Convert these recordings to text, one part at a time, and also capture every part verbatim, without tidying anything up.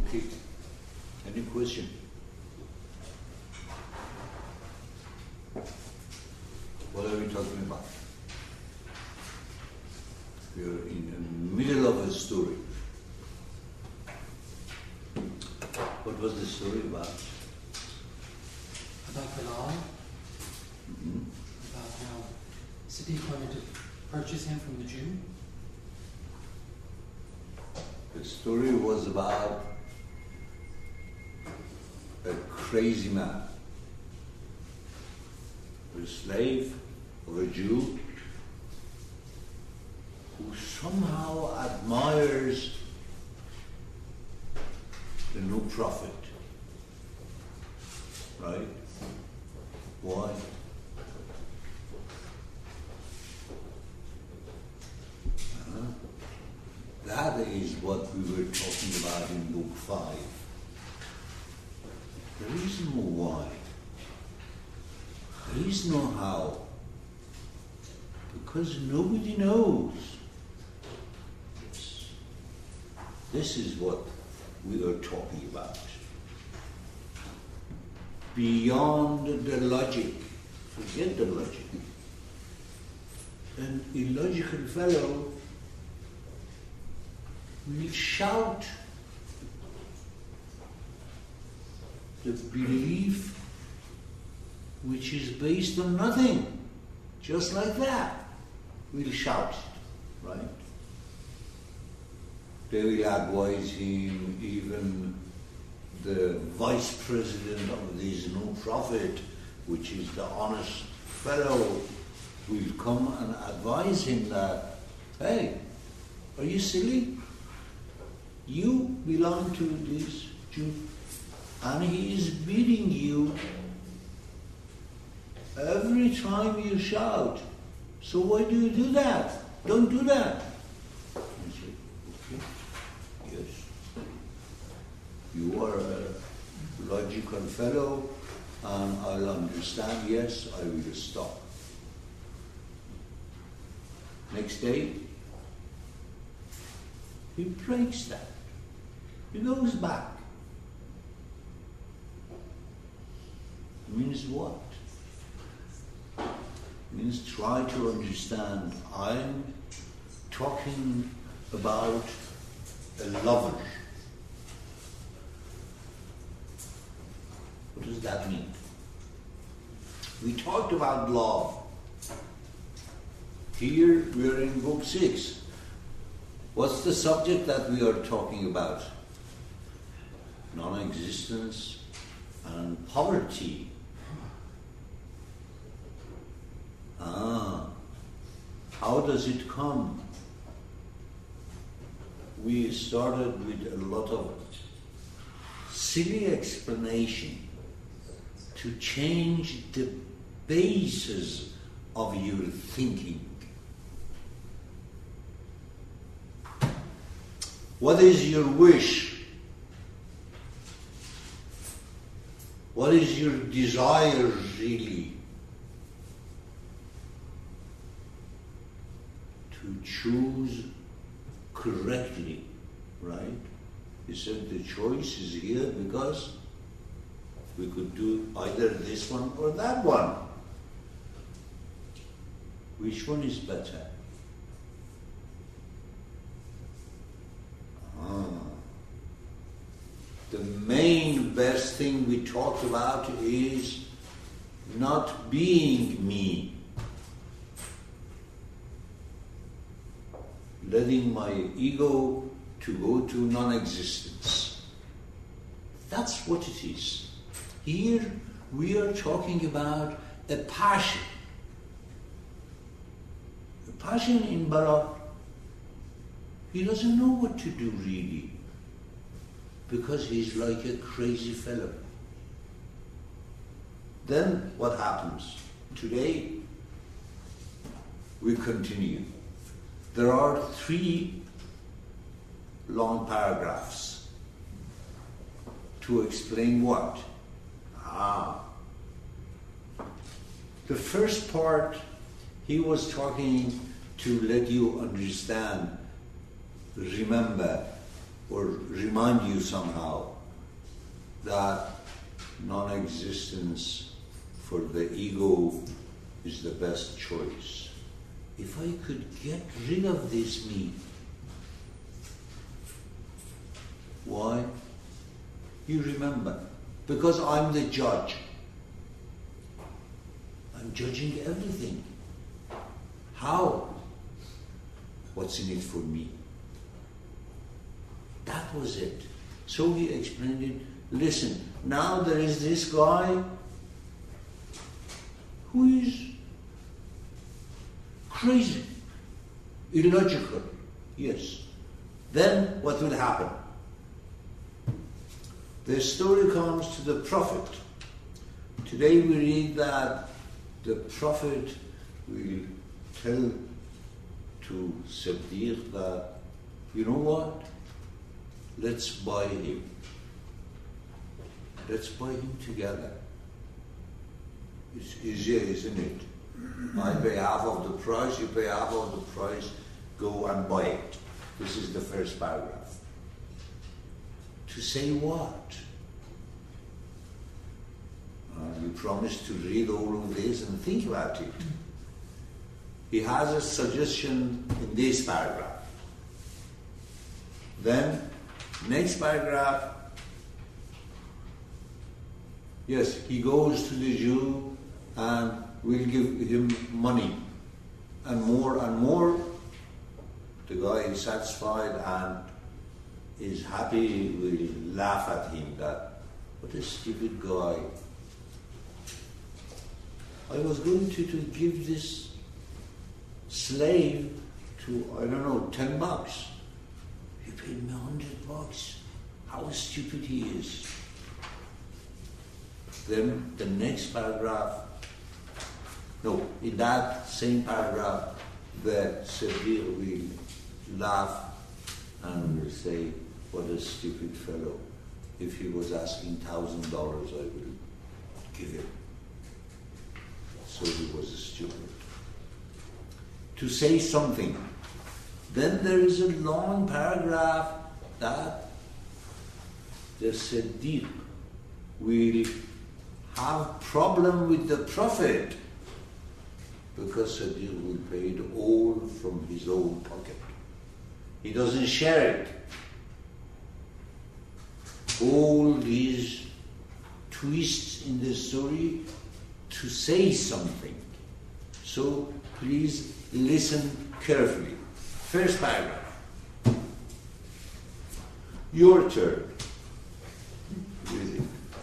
Okay. Any question? What are we talking about? We are in the middle of a story. What was the story about? About Bilal? Mm-hmm. About how Siddiq wanted to purchase him from the Jew? The story was about a crazy man, a slave of a Jew who somehow admires the new prophet. Right? Why? Uh-huh. That is what we were talking about in Book five. There is no why. There is no how. Because nobody knows. This is what we are talking about. Beyond the logic, forget the logic. An illogical fellow will shout the belief which is based on nothing, just like that. We'll shout it, right? They will advise him, even the vice president of this new prophet, which is the honest fellow, will come and advise him that, hey, are you silly? You belong to this Jew, and he is beating you every time you shout. So why do you do that? Don't do that. I say, okay, yes. You are a logical fellow, and I'll understand, yes, I will stop. Next day, he breaks that. He goes back. Means what? Means try to understand. I'm talking about a lover. What does that mean? We talked about love. Here we are in book six. What's the subject that we are talking about? Non-existence and poverty. Ah, how does it come? We started with a lot of silly explanation to change the basis of your thinking. What is your wish? What is your desire really? To choose correctly, right? He said the choice is here because we could do either this one or that one. Which one is better? Ah. The main best thing we talked about is not being me. Letting my ego to go to non-existence. That's what it is. Here we are talking about a passion. A passion in Barak. He doesn't know what to do really, because he's like a crazy fellow. Then what happens? Today we continue. There are three long paragraphs to explain what? Ah. The first part, he was talking to let you understand, remember, or remind you somehow that non-existence for the ego is the best choice. If I could get rid of this me, why? You remember, because I'm the judge. I'm judging everything. How? What's in it for me? That was it. So he explained it. Listen, now there is this guy who is crazy, illogical. Yes. Then what will happen? The story comes to the prophet. Today we read that the prophet will tell to Siddiq that, you know what? Let's buy him. Let's buy him together. It's easier, isn't it? I pay half of the price, you pay half of the price, go and buy it. This is the first paragraph. To say what? Uh, you promised to read all of this and think about it. He has a suggestion in this paragraph. Then, next paragraph, yes, he goes to the Jew and will give him money. And more and more, the guy is satisfied and is happy, will laugh at him that, what a stupid guy. I was going to, to give this slave to, I don't know, ten bucks. He paid me a hundred bucks. How stupid he is. Then the next paragraph, no, in that same paragraph, the Siddiq will laugh and will say, what a stupid fellow. If he was asking thousand dollars, I will give him. So he was stupid. To say something. Then there is a long paragraph that the Siddiq will have problem with the Prophet because Siddiq will pay it all from his own pocket. He doesn't share it. All these twists in the story to say something. So please listen carefully. First paragraph. Your turn. Really.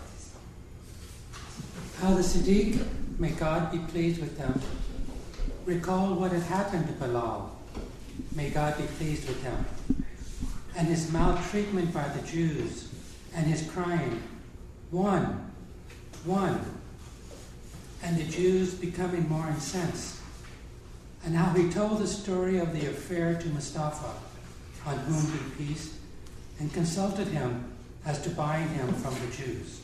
How the Siddiq, may God be pleased with them, recalled what had happened to Bilal, may God be pleased with him, and his maltreatment by the Jews, and his crying, one, one, and the Jews becoming more incensed, and how he told the story of the affair to Mustafa, on whom be peace, and consulted him as to buying him from the Jews.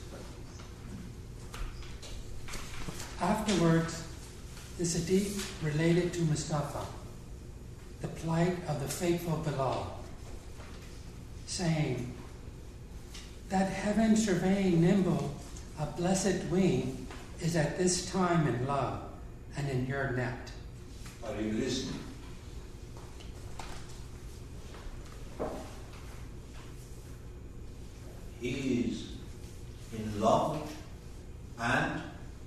Afterwards, the Siddiq related to Mustafa the plight of the faithful Bilal, saying, that heaven surveying nimble, a blessed wing, is at this time in love and in your net. Are you listening? He is in love and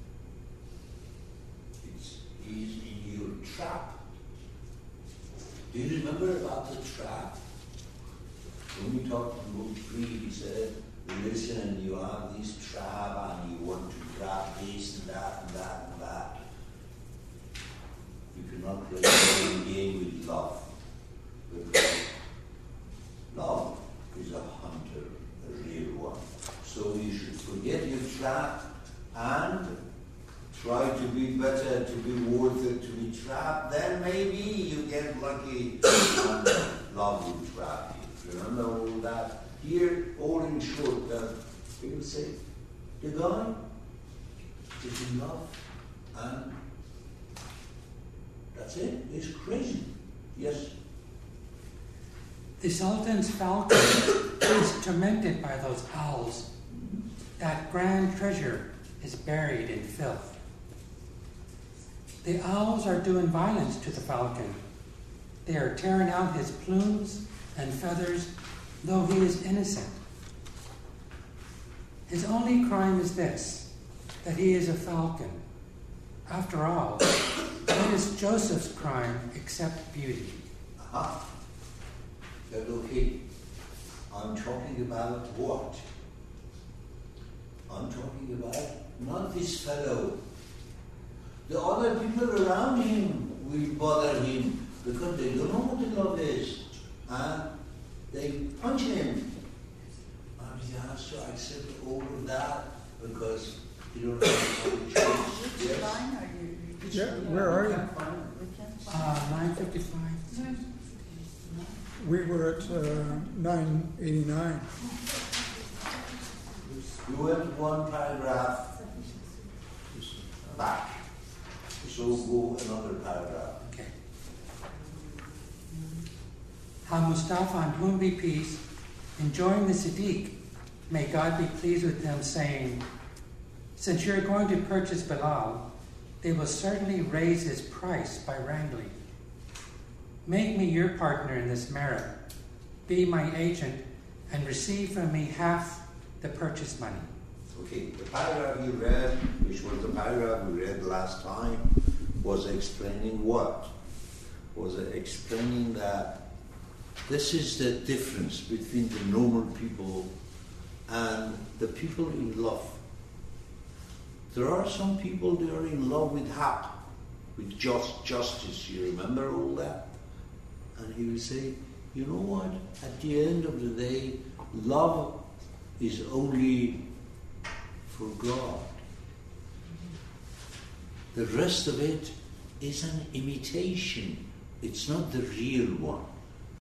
it's, he is in your trap. Do you remember about the trap? When we talked in book three, he said, listen, you have this trap and you want to grab this and that and that and that. You cannot play the game with love. Because love is a hunter, a real one. So you should forget your trap and try to be better, to be worth it, to be trapped. Then maybe you get lucky and love will trap you. Remember all that? Here, all in short, uh, people say, the guy is in love and that's it. He's crazy. Yes. The Sultan's falcon is tormented by those owls. That grand treasure is buried in filth. The owls are doing violence to the falcon. They are tearing out his plumes and feathers, though he is innocent. His only crime is this, that he is a falcon. After all, what is Joseph's crime except beauty? Aha. But okay, I'm talking about what? I'm talking about not this fellow. The other people around him will bother him because they don't know what the love is. And they punch him. And he has to accept all of that because you don't have any choice. Which Yes. line are you? Which Yeah, where are you? We can't find Uh, nine fifty-five. We were at uh, nine eighty-nine. You went one paragraph back. So go another paragraph. Okay. How Mustafa, on whom be peace, enjoying the Siddiq, may God be pleased with them, saying, since you're going to purchase Bilal, they will certainly raise his price by wrangling. Make me your partner in this merit, be my agent, and receive from me half the purchase money. Okay, the paragraph you read, which was the paragraph we read last time, was explaining what? Was explaining that this is the difference between the normal people and the people in love. There are some people that are in love with haq, with just justice. You remember all that? And he will say, you know what? At the end of the day, love is only for God. The rest of it is an imitation. It's not the real one.